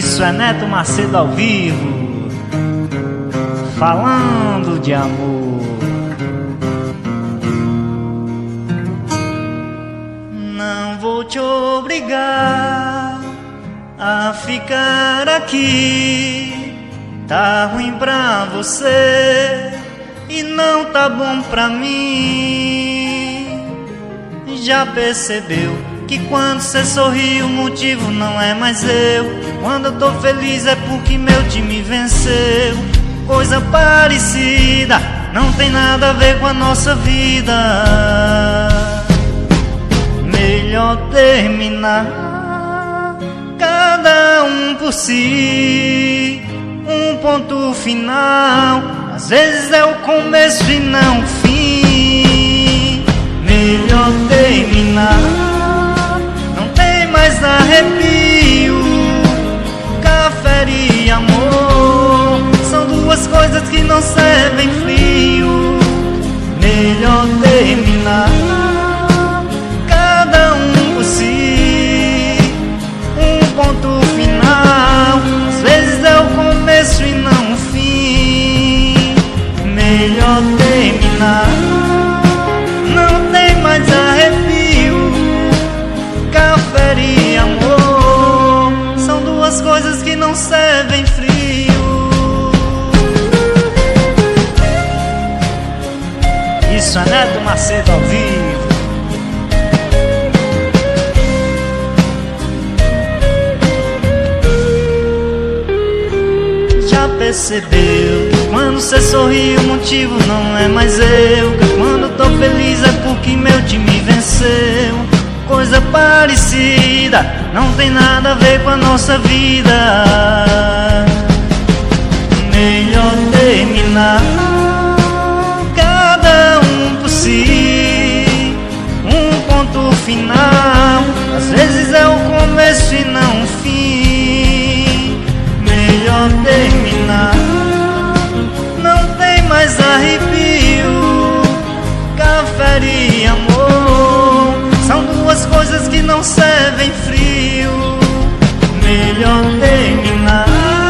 Isso é Neto Macedo ao vivo, falando de amor. Não vou te obrigar a ficar aqui. Tá ruim pra você e não tá bom pra mim. Já percebeu que quando cê sorri o motivo não é mais eu? Quando eu tô feliz é porque meu time venceu. Coisa parecida, não tem nada a ver com a nossa vida. Melhor terminar, cada um por si. Um ponto final, às vezes é o começo e não o fim. Melhor terminar, não tem mais arrepio. Café e amor são duas coisas que não servem frio. Melhor terminar, cada um por si. Um ponto final, às vezes é o começo e não o fim. Melhor terminar, não tem mais arrepio. Café e amor são duas coisas que não servem frio. Isso é Neto Macedo ao vivo. Já percebeu que quando cê sorri o motivo não é mais eu? Que quando tô feliz é porque meu time venceu. Coisa parecida, não tem nada a ver com a nossa vida. Melhor terminar, cada um por si. Um ponto final, às vezes é o começo e não o fim. Melhor terminar, não tem mais arrepio. Café e amor são duas coisas que não servem frio. Melhor terminar,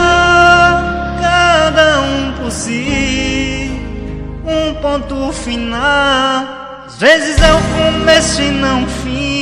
cada um por si. Um ponto final, às vezes é o começo e não o fim.